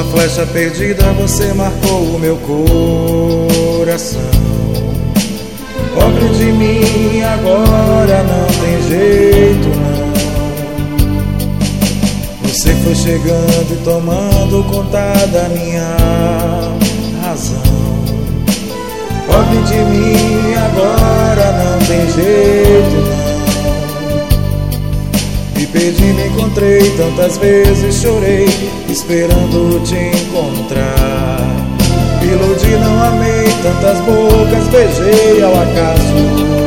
flecha perdida você marcou o meu coração. Pobre de mim, agora não tem jeito não. Você foi chegando e tomando conta da minha razão. Pobre de mim, agora não tem jeito não. Me perdi, me encontrei, tantas vezes chorei, esperando te encontrar. Me iludi, não amei, tantas bocas beijei ao acaso.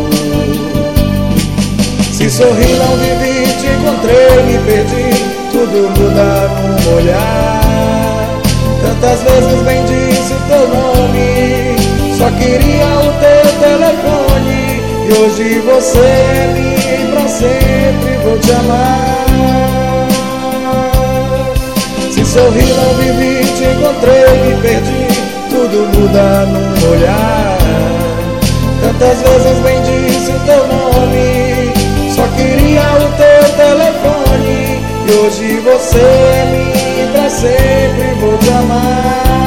Se sorri, não vivi, te encontrei, me perdi, tudo muda num olhar. Tantas vezes bem disse o teu nome, só queria o teu telefone. E hoje você é minha e pra sempre vou te amar. Se sorri, não vivi, te encontrei, me perdi, tudo muda num olhar. Tantas vezes bem disse o teu nome, só queria o teu telefone. E hoje você é minha e pra sempre vou te amar.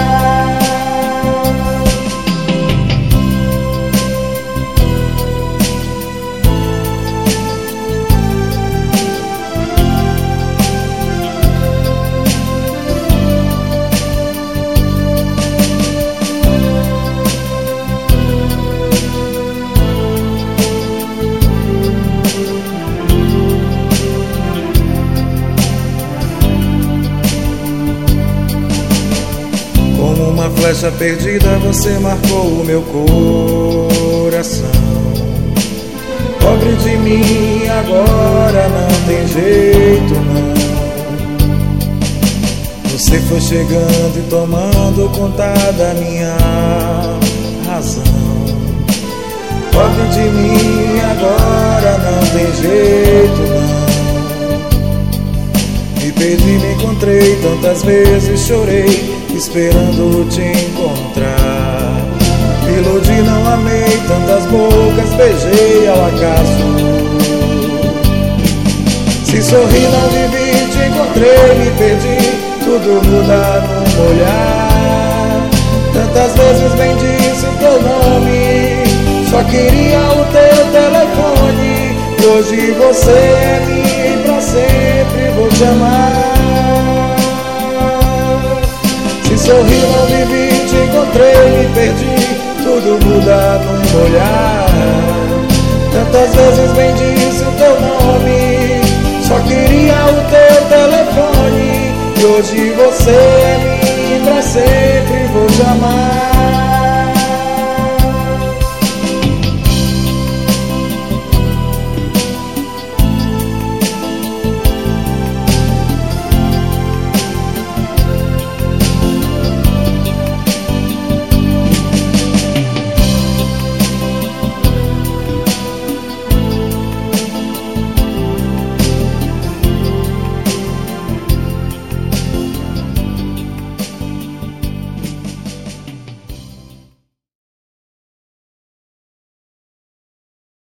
Uma flecha perdida você marcou o meu coração. Pobre de mim, agora não tem jeito não. Você foi chegando e tomando conta da minha razão. Pobre de mim, agora não tem jeito não. Me perdi, me encontrei, tantas vezes chorei, esperando te encontrar. Me iludi, não amei, tantas bocas beijei ao acaso. Se sorri, não vivi, te encontrei, me perdi, tudo muda num olhar. Tantas vezes bem disse o teu nome, só queria o teu telefone. E hoje você é minha e pra sempre vou te amar. Se sorri, não vivi, te encontrei, me perdi, tudo muda num olhar. Tantas vezes bem disse